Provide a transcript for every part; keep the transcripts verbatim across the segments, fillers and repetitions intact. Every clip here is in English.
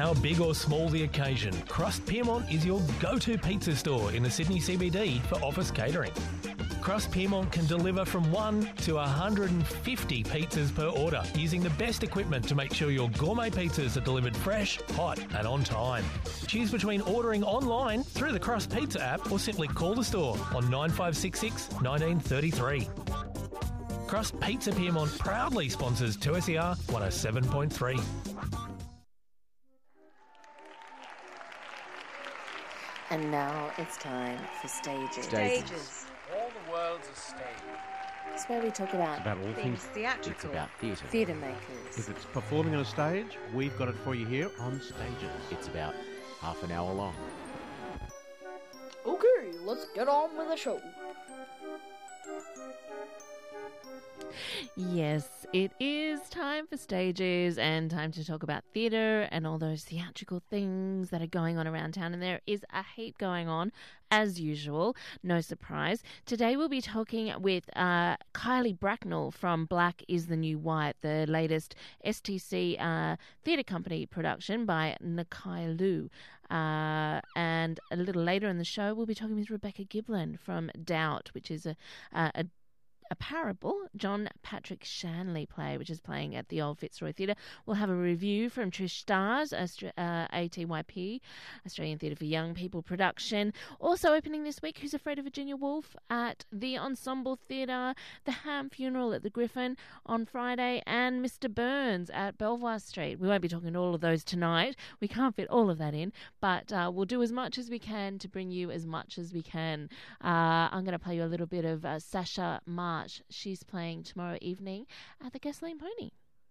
How big or small the occasion, Crust Piermont is your go-to pizza store in the Sydney C B D for office catering. Crust Piermont can deliver from one to one hundred fifty pizzas per order using the best equipment to make sure your gourmet pizzas are delivered fresh, hot and on time. Choose between ordering online through the Crust Pizza app or simply call the store on nine five six six, one nine three three. Crust Pizza Piermont proudly sponsors two S E R one oh seven point three. And now it's time for Stages. Stages. All the world's a stage. It's where we talk about, About all things theatrical. It's about theatre. Theatre makers. If it's performing on a stage, we've got it for you here on Stages. It's about half an hour long. Okay, let's get on with the show. Yes, it is time for Stages and time to talk about theatre and all those theatrical things that are going on around town. And there is a heap going on, as usual. No surprise. Today we'll be talking with uh, Kylie Bracknell from Black is the New White, the latest S T C uh, theatre company production by Nakai Liu. Uh, and a little later in the show, we'll be talking with Rebecca Giblin from Doubt, which is a, a, a A parable, John Patrick Shanley play, which is playing at the Old Fitzroy Theatre. We'll have a review from Trish Stars, Austra- uh, A T Y P, Australian Theatre for Young People production. Also opening this week, Who's Afraid of Virginia Woolf at the Ensemble Theatre, The Ham Funeral at the Griffin on Friday, and Mister Burns at Belvoir Street. We won't be talking to all of those tonight. We can't fit all of that in, but uh, we'll do as much as we can to bring you as much as we can. Uh, I'm going to play you a little bit of uh, Sasha Marsh. She's playing tomorrow evening at the Gasoline Pony.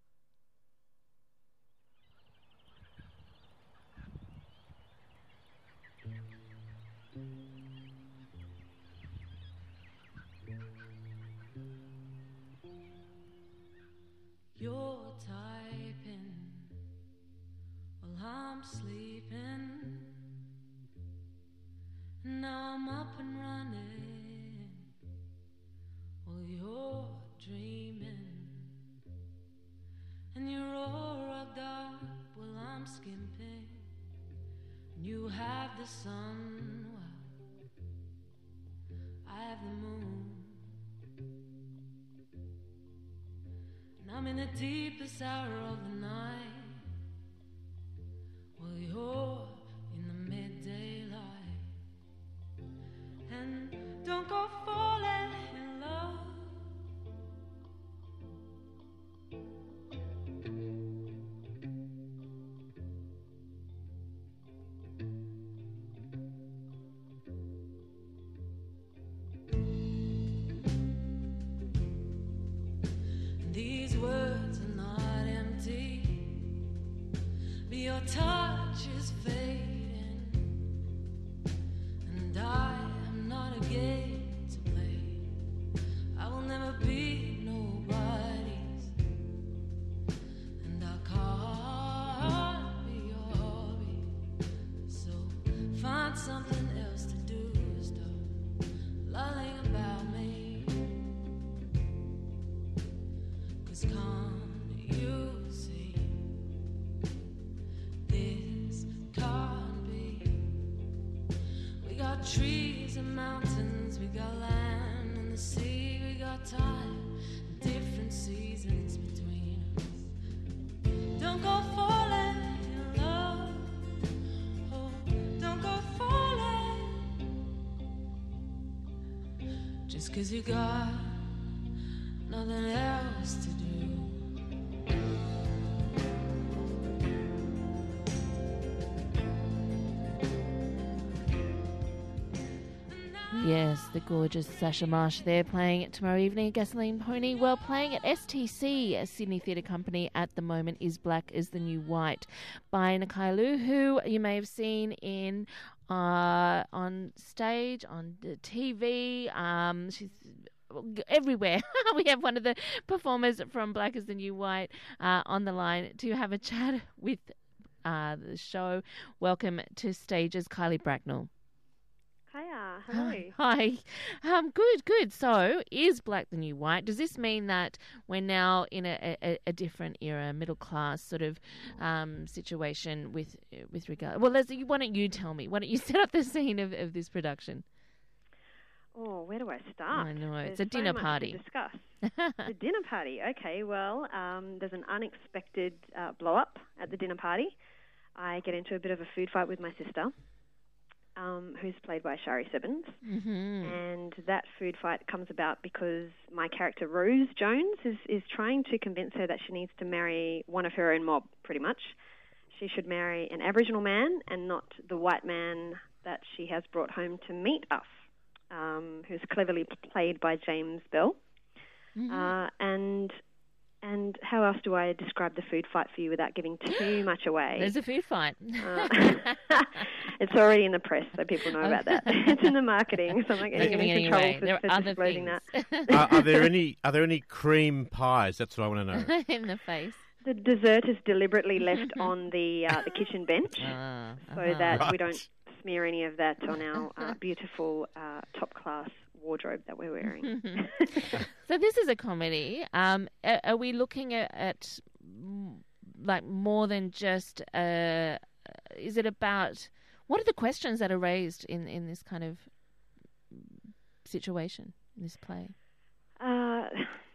You're typing while I'm sleeping. Now I'm up and running while you're dreaming. And you're all rugged up while I'm skimping. And you have the sun while I have the moon. And I'm in the deepest hour of the night while you're in the midday light. And don't go falling in love. These words are not empty, but your touch is fading, and I am not a game to play. I will never be nobody's, and I can't be your hobby. So find something else to do, stop lolling about me. Can't you see this can't be? We got trees and mountains, we got land and the sea, we got time, different seasons between us. Don't go falling in love, oh, don't go falling, just 'cause you got nothing else to do. Yes, the gorgeous Sasha Marsh there playing it tomorrow evening at Gasoline Pony. Well, playing at S T C, a Sydney Theatre Company at the moment, is Black is the New White by Nakai Liu, who you may have seen in uh, on stage, on the T V. Um, she's everywhere. We have one of the performers from Black is the New White uh, on the line to have a chat with uh, the show. Welcome to Stages, Kylie Bracknell. Hiya. Hello. Hi. Um, good, good. So, is black the new white? Does this mean that we're now in a, a, a different era, middle class sort of um, situation with with regard? Well, Leslie, why don't you tell me? Why don't you set up the scene of, of this production? Oh, where do I start? I know, it's There's a dinner so much party. to discuss. The dinner party. Okay, well, um, there's an unexpected uh, blow-up at the dinner party. I get into a bit of a food fight with my sister, um, who's played by Shari Sibbins. Mm-hmm. And that food fight comes about because my character, Rose Jones, is, is trying to convince her that she needs to marry one of her own mob, pretty much. She should marry an Aboriginal man and not the white man that she has brought home to meet us. Um, who's cleverly played by James Bell. Mm-hmm. Uh, and and how else do I describe the food fight for you without giving too much away? There's a food fight. Uh, it's already in the press, so people know about that. It's in the marketing, so I'm not getting giving any it trouble away. for, There for are other disclosing things. that. are, are there any Are there any cream pies? That's what I want to know. In the face. The dessert is deliberately left on the uh, the kitchen bench Ah, so uh-huh. that Right. we don't smear any of that on our uh, beautiful uh, top-class wardrobe that we're wearing. So this is a comedy. Um, are, are we looking at, at mm, like more than just? Uh, is it about what are the questions that are raised in, in this kind of situation, in this play? Uh,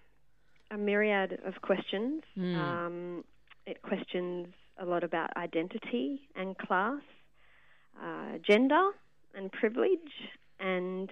a myriad of questions. Mm. Um, it questions a lot about identity and class, uh, gender and privilege, and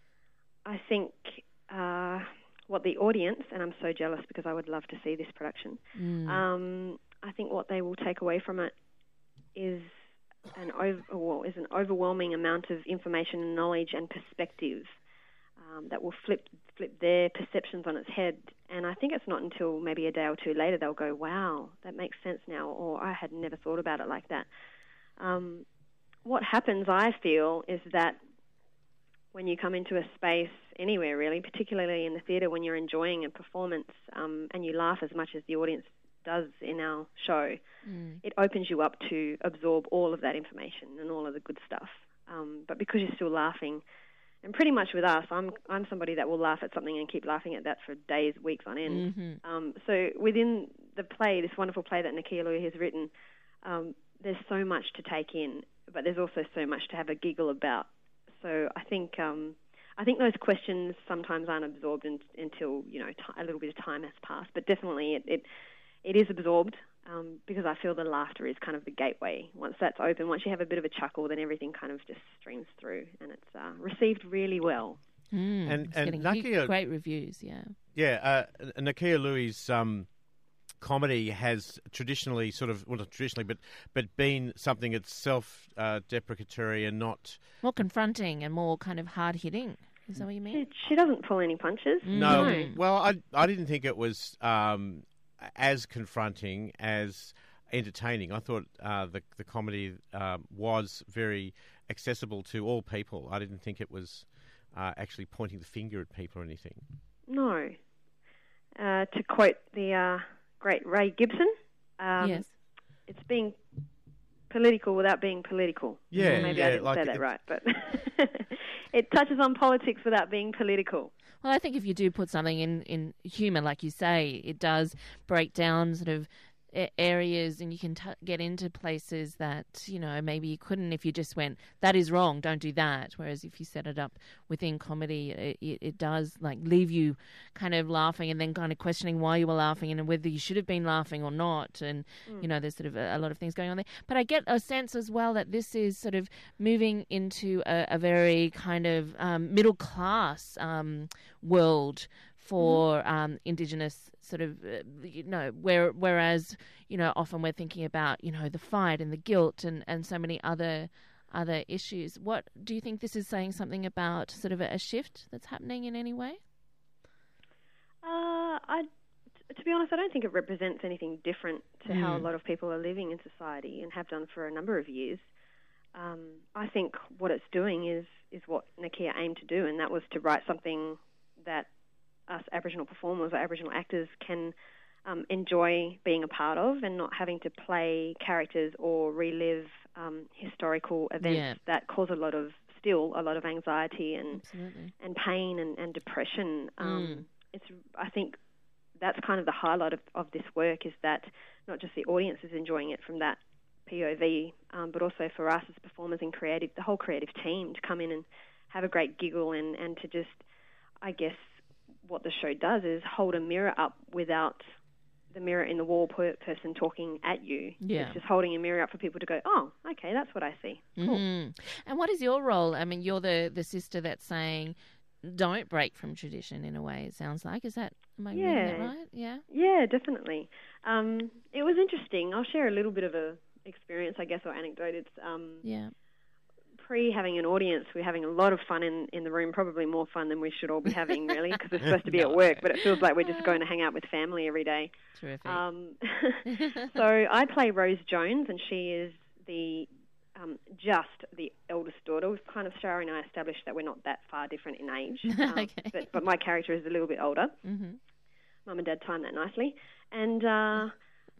I think uh, what the audience, and I'm so jealous because I would love to see this production, Mm. um, I think what they will take away from it is an over, well, is an overwhelming amount of information and knowledge and perspective um, that will flip flip their perceptions on its head. And I think it's not until maybe a day or two later they'll go, wow, that makes sense now, or I had never thought about it like that. Um, what happens, I feel, is that when you come into a space anywhere really, particularly in the theatre when you're enjoying a performance um, and you laugh as much as the audience does in our show, Mm. it opens you up to absorb all of that information and all of the good stuff. Um, but because you're still laughing, and pretty much with us, I'm I'm somebody that will laugh at something and keep laughing at that for days, weeks on end. Mm-hmm. Um, so within the play, this wonderful play that Nakia Lui has written, um, there's so much to take in, but there's also so much to have a giggle about. So I think um, I think those questions sometimes aren't absorbed in, until you know t- a little bit of time has passed. But definitely it it, it is absorbed um, because I feel the laughter is kind of the gateway. Once that's open, once you have a bit of a chuckle, then everything kind of just streams through, and it's uh, received really well. Mm. And- It's and getting Nakia- huge- great reviews. Yeah. Yeah, uh, Nakia Loui's um, comedy has traditionally sort of, well, not traditionally, but but been something that's self-deprecatory uh, and not... More confronting and more kind of hard hitting. Is that what you mean? She, she doesn't pull any punches. No, No. well, I I didn't think it was um, as confronting as entertaining. I thought uh, the the comedy uh, was very accessible to all people. I didn't think it was uh, actually pointing the finger at people or anything. No. Uh, to quote the uh, great Ray Gibson, um, Yes. it's being political without being political. Yeah, Or maybe yeah, I didn't like say that it- right, but it touches on politics without being political. Well, I think if you do put something in, in humour, like you say, it does break down sort of a- areas and you can t- get into places that, you know, maybe you couldn't if you just went, that is wrong, don't do that. Whereas if you set it up within comedy, it, it, it does like leave you kind of laughing and then kind of questioning why you were laughing and whether you should have been laughing or not. And, Mm. you know, there's sort of a, a lot of things going on there. But I get a sense as well that this is sort of moving into a, a very kind of um, middle class um, world for um, Indigenous sort of, uh, you know, where, whereas, you know, often we're thinking about, you know, the fight and the guilt and, and so many other other issues. What do you think this is saying something about sort of a, a shift that's happening in any way? Uh, I, t- to be honest, I don't think it represents anything different to how a Mm. lot of people are living in society and have done for a number of years. Um, I think what it's doing is, is what Nakia aimed to do, and that was to write something that us Aboriginal performers or Aboriginal actors can um, enjoy being a part of and not having to play characters or relive um, historical events Yeah. that cause a lot of still a lot of anxiety and Absolutely. and pain and, and depression. Um, Mm. It's I think that's kind of the highlight of, of this work, is that not just the audience is enjoying it from that P O V, um, but also for us as performers and creative, the whole creative team to come in and have a great giggle and, and to just, I guess, what the show does is hold a mirror up without the mirror in the wall per person talking at you. Yeah. It's just holding a mirror up for people to go, oh, okay, that's what I see. Cool. Mhm. And what is your role? I mean, you're the, the sister that's saying, don't break from tradition in a way, it sounds like. Is that, am I reading that Yeah. right? Yeah. Yeah, definitely. Um, it was interesting. I'll share a little bit of a experience, I guess, or anecdote. It's um, Yeah. pre having an audience, we're having a lot of fun in, in the room, probably more fun than we should all be having, really, because we're supposed to be No. at work, but it feels like we're just going to hang out with family every day. Terrific. Um, so I play Rose Jones, and she is the um, just the eldest daughter. We've kind of, Shara and I established that we're not that far different in age, um, Okay. but, but my character is a little bit older. Mm-hmm. Mum and Dad timed that nicely, and uh,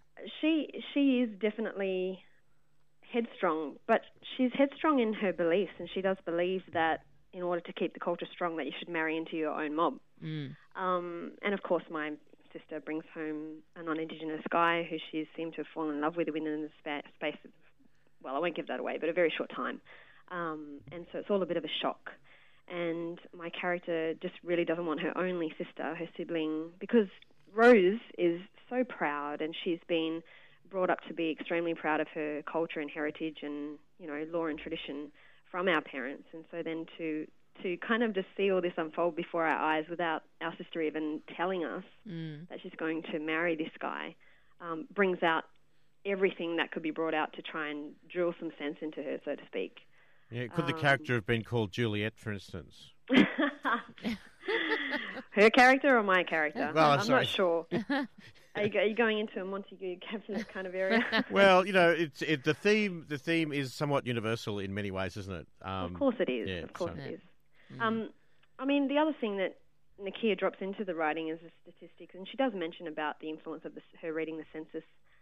she she is definitely headstrong, but she's headstrong in her beliefs, and she does believe that in order to keep the culture strong, that you should marry into your own mob. Mm. Um, and of course, my sister brings home a non-Indigenous guy who she seemed to have fallen in love with within the spa- space of, well, I won't give that away, but a very short time. Um, and so it's all a bit of a shock. And my character just really doesn't want her only sister, her sibling, because Rose is so proud, and she's been brought up to be extremely proud of her culture and heritage and, you know, law and tradition from our parents. And so then to to kind of just see all this unfold before our eyes without our sister even telling us Mm. that she's going to marry this guy um, brings out everything that could be brought out to try and drill some sense into her, so to speak. Yeah, could the Um, character have been called Juliet, for instance? Her character or my character? Well, I'm I'm sorry. not sure. Are you, go- are you going into a Montague Cabinet kind of area? Well, you know, it's it, the theme. The theme is somewhat universal in many ways, isn't it? Um, Of course it is. yeah, of course so- it is. Mm. Um, I mean, the other thing that Nakia drops into the writing is the statistics, and she does mention about the influence of the, her reading the census.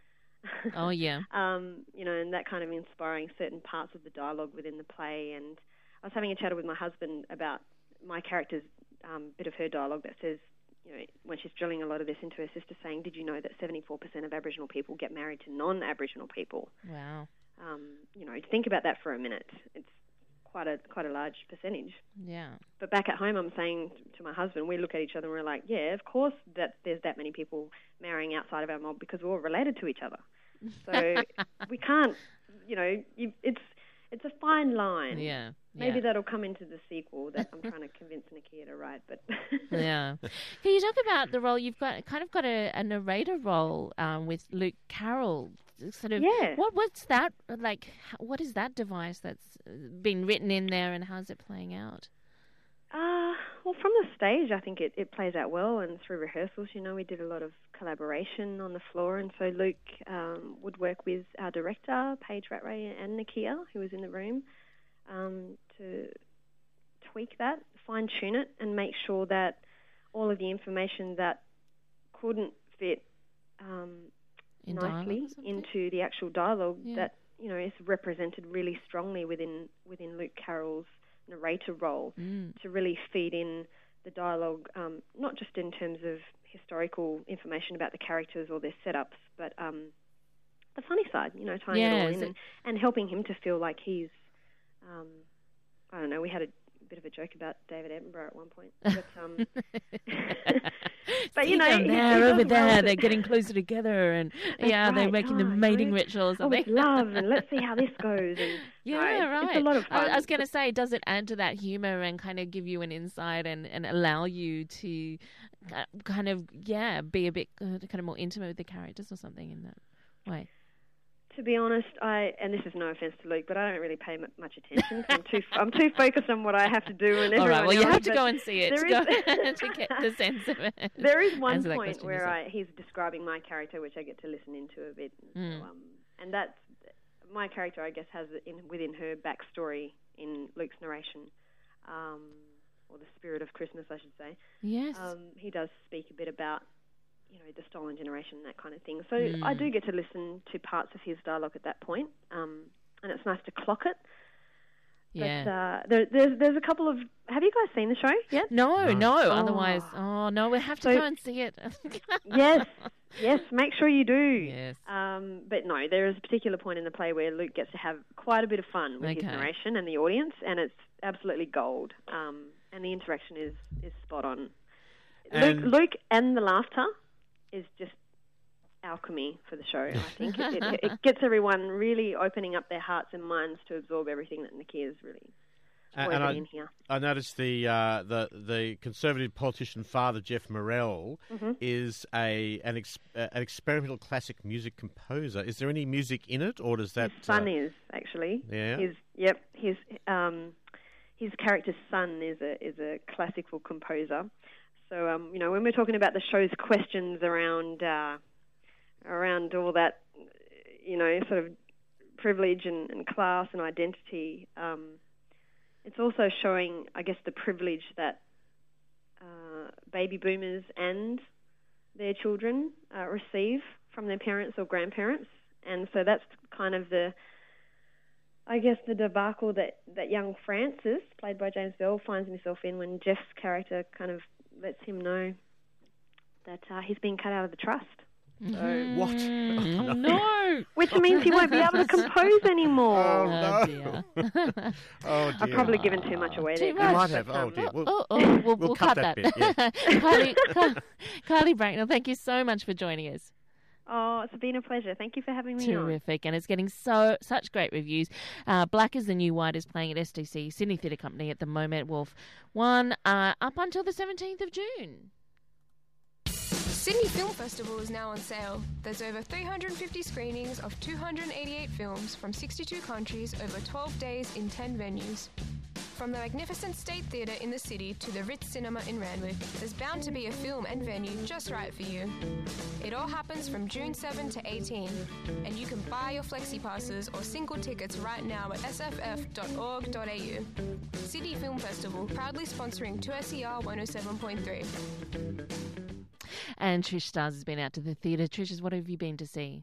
Oh, yeah. um, you know, and that kind of inspiring certain parts of the dialogue within the play. And I was having a chat with my husband about my character's um, bit of her dialogue that says, you know, when she's drilling a lot of this into her sister, saying, "Did you know that seventy-four percent of Aboriginal people get married to non-Aboriginal people?" Wow. Um, you know, think about that for a minute. It's quite a quite a large percentage. Yeah. But back at home, I'm saying to my husband, we look at each other and we're like, yeah, of course that there's that many people marrying outside of our mob because we're all related to each other. So we can't, you know, you, it's it's a fine line. Yeah. Maybe yeah. that'll come into the sequel that I'm trying to convince Nakia to write. But Yeah. Can you talk about the role? You've got kind of got a, a narrator role um, with Luke Carroll. Sort of. Yeah. What what's that like? h- What is that device that's uh, been written in there, and how's it playing out? Uh, well, from the stage, I think it, it plays out well, and through rehearsals, you know, we did a lot of collaboration on the floor, and so Luke um, would work with our director, Paige Rattray, and Nakia, who was in the room, um, to tweak that, fine-tune it, and make sure that all of the information that couldn't fit um, In dialogue nicely or something? into the actual dialogue, Yeah. that, you know, is represented really strongly within within Luke Carroll's narrator role, Mm. to really feed in the dialogue, um, not just in terms of historical information about the characters or their setups, but um, the funny side, you know, tying it all Yes, in it- and, and helping him to feel like he's, um, I don't know, we had a bit of a joke about David Attenborough at one point. But, um, but you See know, them he- there, he over does well there, to- they're getting closer together, and That's yeah, they're right. making the Oh, you mating know, ritual or Oh, something. it's love, and let's see how this goes. And Yeah, no, it's, right. It's a lot of I, fun. I was going to say, does it add to that humour and kind of give you an insight and, and allow you to uh, kind of, yeah, be a bit uh, kind of more intimate with the characters or something in that way? To be honest, I and this is no offence to Luke, but I don't really pay m- much attention. I'm too I'm too focused on what I have to do. And All right, everyone well, you else, have to but go and see it to, there go, is- to get the sense of it. There is one Answer that point question where yourself. I, he's describing my character, which I get to listen into a bit. Mm. So, um, and that's my character, I guess, has in, within her backstory in Luke's narration, um, or the spirit of Christmas, I should say. Yes. Um, he does speak a bit about, you know, the stolen generation, that kind of thing. So Mm. I do get to listen to parts of his dialogue at that point, um, and it's nice to clock it. Yeah. But uh, there, there's there's a couple of. Have you guys seen the show yet? No, no. No. Otherwise, oh no, we have to So- go and see it. Yes, yes. Make sure you do. Yes. Um, but no, there is a particular point in the play where Luke gets to have quite a bit of fun with Okay. his narration and the audience, and it's absolutely gold. Um, and the interaction is, is spot on. And- Luke, Luke and the laughter is just alchemy for the show. I think it, it, it gets everyone really opening up their hearts and minds to absorb everything that Nikki is really And- woven and I- in here. I noticed the uh, the the Conservative politician father Jeff Morrell Mm-hmm. is a an ex, uh, an experimental classic music composer. Is there any music in it, or does that? His son uh, is actually. Yeah. His yep. His um, his character's son is a is a classical composer. So um, you know, when we're talking about the show's questions around uh, around all that, you know, sort of privilege and, and class and identity, um, it's also showing, I guess, the privilege that uh, baby boomers and their children uh, receive from their parents or grandparents. And so that's kind of the, I guess, the debacle that, that young Francis, played by James Bell, finds himself in when Jeff's character kind of lets him know that uh, he's being cut out of the trust. So, What? Mm, no. which means he won't be able to compose anymore. Oh, Oh, no. dear. Oh dear. I've probably given too much away there. Too You much. might have. But, Oh um, dear. We'll, Oh, oh, we'll, we'll, we'll cut, cut that that. bit, yeah. Kylie, Ky- Kylie Bracknell, thank you so much for joining us. Oh, it's been a pleasure. Thank you for having me on. Terrific, and it's getting so such great reviews. Uh, Black is the New White is playing at S D C Sydney Theatre Company at the moment. Wolf one uh, up until the seventeenth of June. Sydney Film Festival is now on sale. There's over three hundred fifty screenings of two hundred eighty-eight films from sixty-two countries over twelve days in ten venues. From the magnificent State Theatre in the city to the Ritz Cinema in Randwick, there's bound to be a film and venue just right for you. It all happens from June seventh to eighteenth, and you can buy your flexi passes or single tickets right now at s f f dot org dot a u. Sydney Film Festival, proudly sponsoring two S E R one oh seven point three. And Trish Stars has been out to the theatre. Trish, what have you been to see?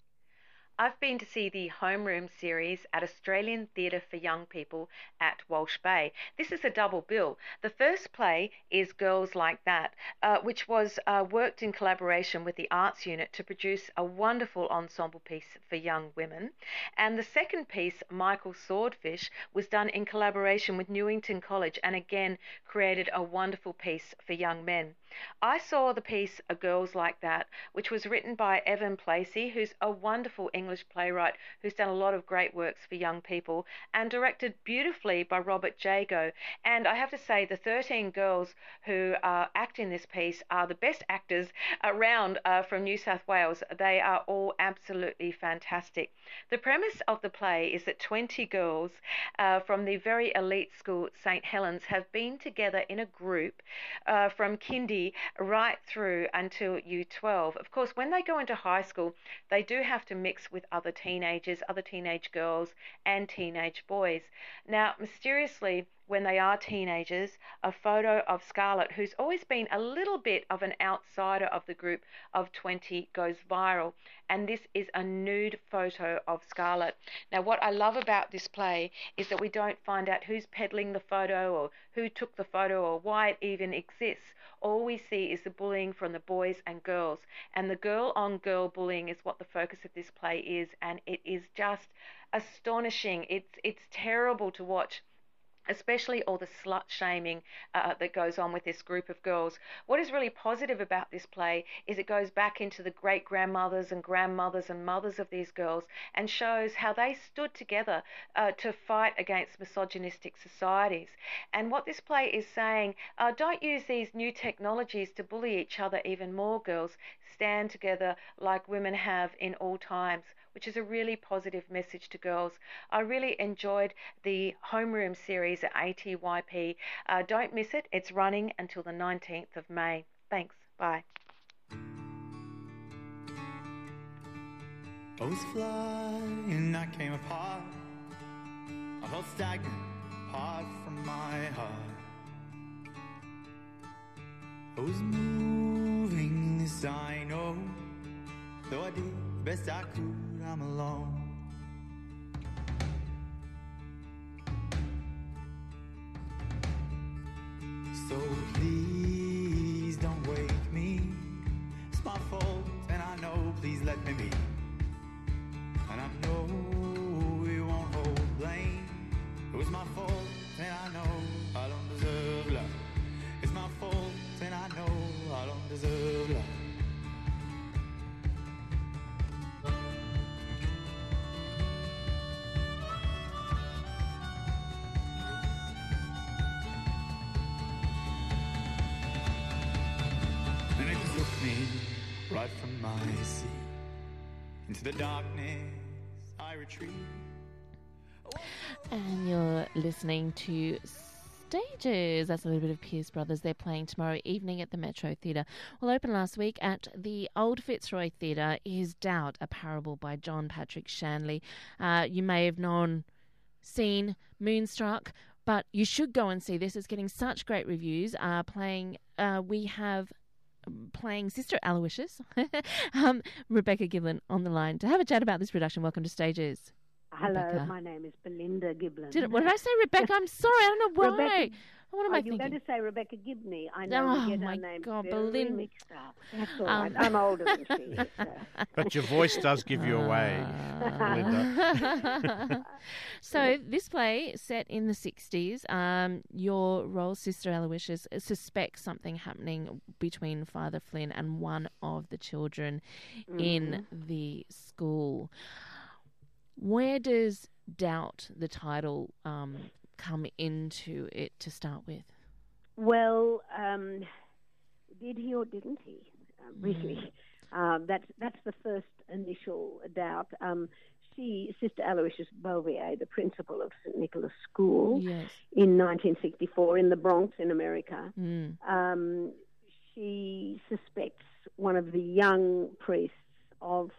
I've been to see the Homeroom series at Australian Theatre for Young People at Walsh Bay. This is a double bill. The first play is Girls Like That, uh, which was uh, worked in collaboration with the Arts Unit to produce a wonderful ensemble piece for young women. And the second piece, Michael Swordfish, was done in collaboration with Newington College and again created a wonderful piece for young men. I saw the piece A Girls Like That, which was written by Evan Placey, who's a wonderful English playwright who's done a lot of great works for young people, and directed beautifully by Robert Jago. And I have to say, the thirteen girls who uh, act in this piece are the best actors around uh, from New South Wales. They are all absolutely fantastic. The premise of the play is that twenty girls uh, from the very elite school St Helens have been together in a group uh, from kindy right through until U twelve. Of course, when they go into high school, they do have to mix with other teenagers, other teenage girls and teenage boys. Now, mysteriously, when they are teenagers, a photo of Scarlett, who's always been a little bit of an outsider of the group of twenty, goes viral. And this is a nude photo of Scarlett. Now, what I love about this play is that we don't find out who's peddling the photo or who took the photo or why it even exists. All we see is the bullying from the boys and girls. And the girl-on-girl bullying is what the focus of this play is. And it is just astonishing. It's, it's terrible to watch, especially all the slut shaming uh, that goes on with this group of girls. What is really positive about this play is it goes back into the great grandmothers and grandmothers and mothers of these girls and shows how they stood together uh, to fight against misogynistic societies. And what this play is saying, uh, don't use these new technologies to bully each other even more, girls. Stand together like women have in all times, which is a really positive message to girls. I really enjoyed the Homeroom series at A T Y P. Uh, don't miss it. It's running until the nineteenth of May. Thanks. Bye. I was flying, I came apart. I felt stagnant, apart from my heart. I was moving, this I know. Though I did the best I could, I'm alone. let me be. And I know we won't hold blame. It was my fault, and I know I don't deserve love. It's my fault, and I know I don't deserve love. And it took me right from my seat into the darkness I retreat. And you're listening to Stages. That's a little bit of Pierce Brothers. They're playing tomorrow evening at the Metro Theatre. Well, opened last week at the Old Fitzroy Theatre is Doubt, a parable by John Patrick Shanley. Uh, you may have known, seen Moonstruck, but you should go and see this. It's getting such great reviews. Uh, playing, uh, we have playing Sister Aloysius, um, Rebecca Giblin on the line to have a chat about this production. Welcome to Stages. Hello, Rebecca. My name is Belinda Giblin. Did, what did I say, Rebecca? I'm sorry, I don't know why. Rebecca, what am oh, I you thinking? were going to say Rebecca Gibney. I know Oh, we get my our names God, very Belinda. mixed up. That's all Um, right. I'm older than she is. So. But your voice does give you away, Belinda. So this play, set in the sixties, um, your role, Sister Aloysius, suspects something happening between Father Flynn and one of the children Mm-hmm. in the school. Where does Doubt, the title, um, come into it to start with? Well, um, did he or didn't he? Uh, really, um, that's that's the first initial doubt. Um, she, Sister Aloysius Bouvier, the principal of Saint Nicholas School, Yes. in nineteen sixty-four in the Bronx in America, Mm. um, she suspects one of the young priests of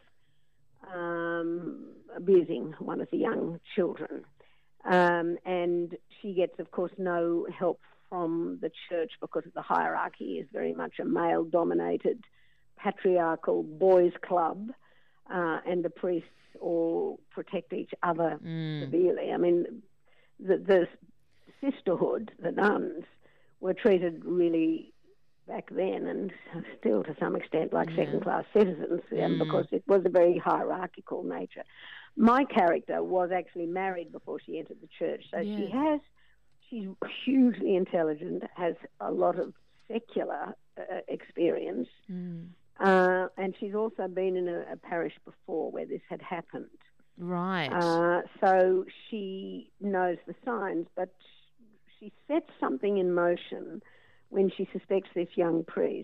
um, abusing one of the young children. Um, and she gets, of course, no help from the church because the hierarchy is very much a male-dominated, patriarchal boys' club, uh, and the priests all protect each other Mm. severely. I mean, the, the sisterhood, the nuns, were treated really back then, and still to some extent, like Yeah. second-class citizens, um, Mm. because it was a very hierarchical nature. My character was actually married before she entered the church, so she Yes. has, she's hugely intelligent, has a lot of secular uh, experience, Mm. uh, and she's also been in a, a parish before where this had happened. Right. Uh, so she knows the signs, but she sets something in motion when she suspects this young priest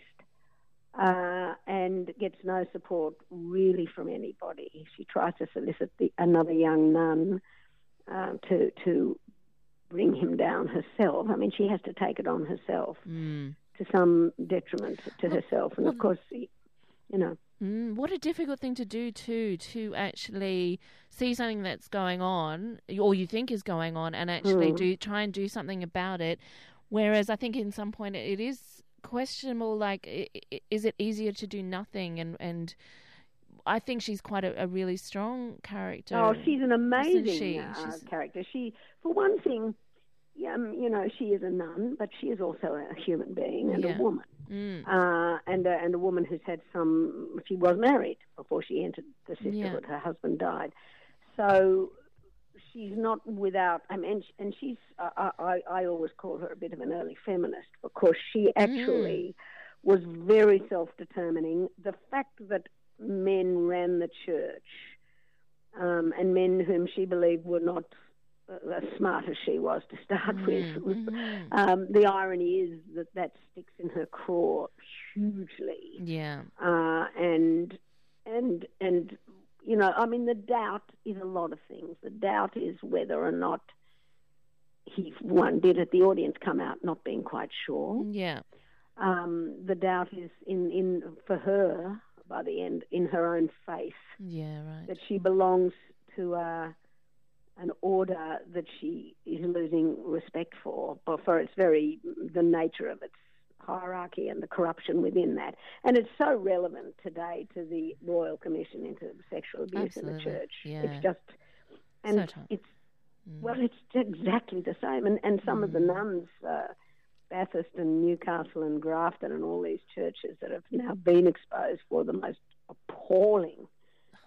uh, and gets no support really from anybody. She tries to solicit the, another young nun uh, to to bring him down herself. I mean, she has to take it on herself Mm. to some detriment to Well- herself. And, well- of course, you know... Mm, what a difficult thing to do, too, to actually see something that's going on, or you think is going on, and actually Mm. do try and do something about it. Whereas I think in some point it is questionable, like, i- i- is it easier to do nothing? And, and I think she's quite a, a really strong character. Oh, she's an isn't amazing she? uh, She's- character. She, for one thing, yeah, um, you know, she is a nun, but she is also a human being and Yeah. a woman, Mm. uh, and a, and a woman who's had some. She was married before she entered the sisterhood. Yeah. Her husband died, so she's not without. I mean, and she's. I, I, I always call her a bit of an early feminist because she actually was very self-determining. The fact that men ran the church, um, and men whom she believed were not uh, as smart as she was to start with. Mhm. Um, the irony is that that sticks in her craw hugely, Yeah. uh, and and and you know, I mean, the doubt is a lot of things. The doubt is whether or not he one did at the audience come out not being quite sure. Yeah. Um, the doubt is in, in for her by the end in her own faith Yeah, right. that she belongs to uh, an order that she is losing respect for, but for its very the nature of its hierarchy and the corruption within that. And it's so relevant today to the Royal Commission into sexual abuse in the Absolutely, church. yeah. It's just and So time. it's Mm. well, it's exactly the same. And and some of the nuns. Uh, Bathurst and Newcastle and Grafton and all these churches that have now been exposed for the most appalling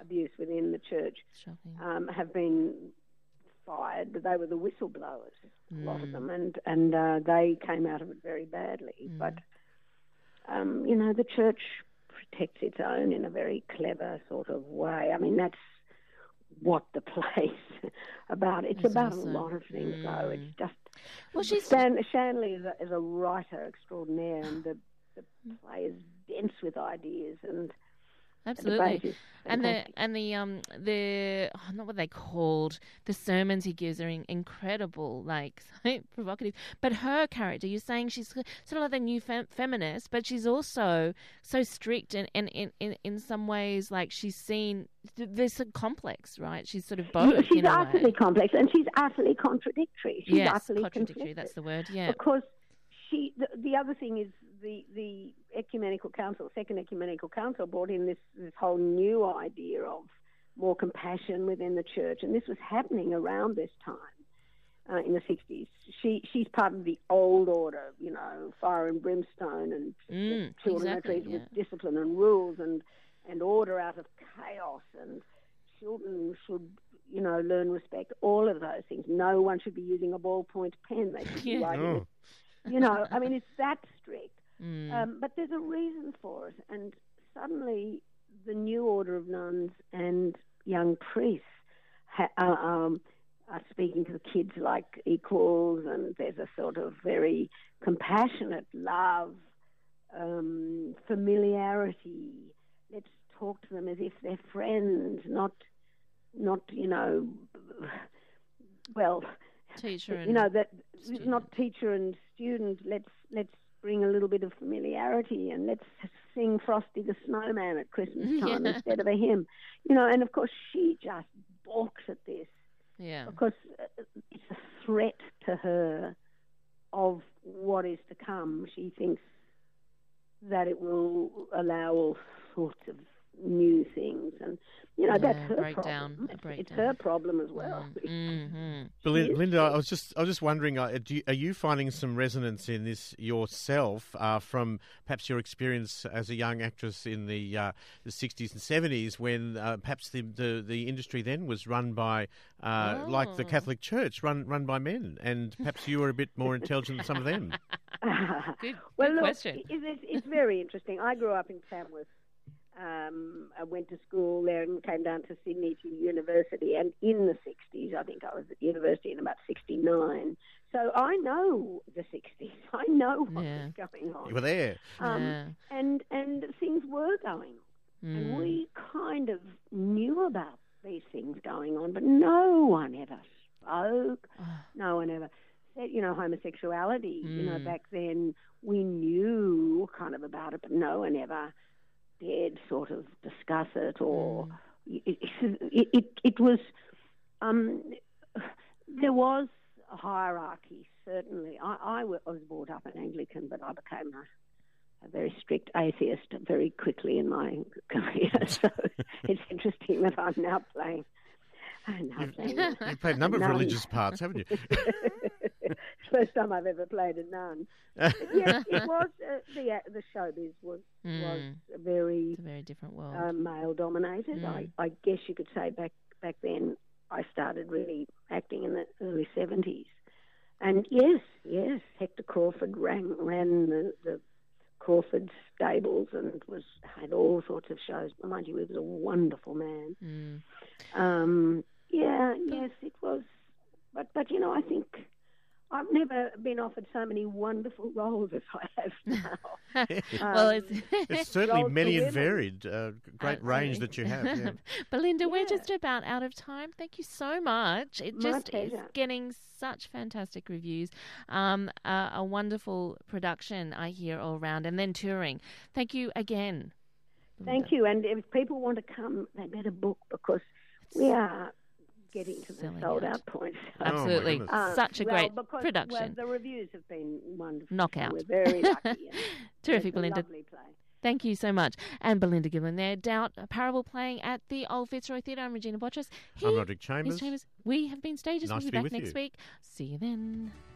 abuse within the church Shocking. um, have been fired, but they were the whistleblowers, a lot of Mm. them, and and uh, they came out of it very badly. Mm. But um, you know, the church protects its own in a very clever sort of way. I mean, that's what the play's about. It's It's about awesome. a lot of things, though. It's Mm. just Well, she's Stan, Shanley is a, is a writer extraordinaire, and the, the play is dense with ideas and. Absolutely. The debate is And the fantastic. and the um the oh, not what they called the sermons he gives are in, incredible, like so provocative. But her character, you're saying she's sort of like the new fem- feminist, but she's also so strict and and in, in, in some ways like she's seen there's a complex, right? She's sort of both. She's in a utterly way. complex, and she's utterly contradictory. She's yes, utterly contradictory. conflicted. That's the word. Yeah. Because she, the, the other thing is the the ecumenical council, second ecumenical council, brought in this this whole new idea of more compassion within the church, and this was happening around this time uh, in the sixties. She she's part of the old order, you know, fire and brimstone, and Mm, children exactly, are treated yeah. with discipline and rules and and order out of chaos, and children should, you know, learn respect. All of those things. No one should be using a ballpoint pen. They should be Yeah. writing Oh. with, you know, I mean, it's that strict. Mm. Um, but there's a reason for it, and suddenly the new order of nuns and young priests ha- uh, um, are speaking to the kids like equals, and there's a sort of very compassionate love, um, familiarity. Let's talk to them as if they're friends, not, not you know, well, Teacher and you know that student. not teacher and student. Let's let's bring a little bit of familiarity, and let's sing Frosty the Snowman at Christmas time Yeah. instead of a hymn. You know, and of course she just balks at this Yeah. because uh, it's a threat to her of what is to come. She thinks that it will allow all sorts of new things, and you know that's Yeah, her breakdown, problem. a It's, breakdown. it's her problem as well. Mm-hmm. But Lin- Linda, I was just I was just wondering, uh, do you, are you finding some resonance in this yourself uh, from perhaps your experience as a young actress in the uh, the sixties and seventies, when uh, perhaps the, the the industry then was run by uh, like the Oh. Catholic Church, run run by men, and perhaps you were a bit more intelligent than some of them. Good, well, good look, question. it- it's, it's very interesting. I grew up in Tamworth. Um, I went to school there and came down to Sydney to university. And in the sixties, I think I was at university in about sixty-nine. So I know the sixties. I know what Yeah. was going on. You were there. Um, Yeah. and and things were going on. Mm. And we kind of knew about these things going on, but no one ever spoke. Ah. No one ever said, you know, homosexuality. You know, Mm. back then we knew kind of about it, but no one ever dared sort of discuss it, or Mm. it, it, it, it was, um, there was a hierarchy, certainly. I, I wa- I was brought up an Anglican, but I became a, a very strict atheist very quickly in my career. So it's interesting that I'm now playing. I'm now playing You've played a number of nun. religious parts, haven't you? First time I've ever played a nun. But yes, it was uh, the uh, the showbiz was was Mm. very It's a very different world. uh, male dominated. I, Mm. I guess you could say back back then I started really acting in the early seventies, and yes, yes, Hector Crawford ran ran the, the Crawford stables and was had all sorts of shows. Mind you, he was a wonderful man. Mm. Um, yeah, yes, it was. But but you know, I think I've never been offered so many wonderful roles as I have now. Well, Um, it's, It's certainly roles for many and women. varied. Uh, great range Absolutely. that you have. Yeah. Belinda, we're Yeah. just about out of time. Thank you so much. It My just is pleasure. getting such fantastic reviews. Um, uh, a wonderful production, I hear, all around, and then touring. Thank you again. Thank you. And if people want to come, they better book, because we are getting to the Selling sold out. out point. Oh, my Absolutely. goodness. Uh, Such a well, great because, production. Well, the reviews have been wonderful. Knockout. We're very lucky. and Terrific, it's a Belinda. lovely play. Thank you so much. And Belinda Gillen there, Doubt, a parable playing at the Old Fitzroy Theatre. I'm Regina Botras. He I'm Roderick is Chambers. Chambers. We have been Stages. Nice We'll to be be back with next you. week. See you then.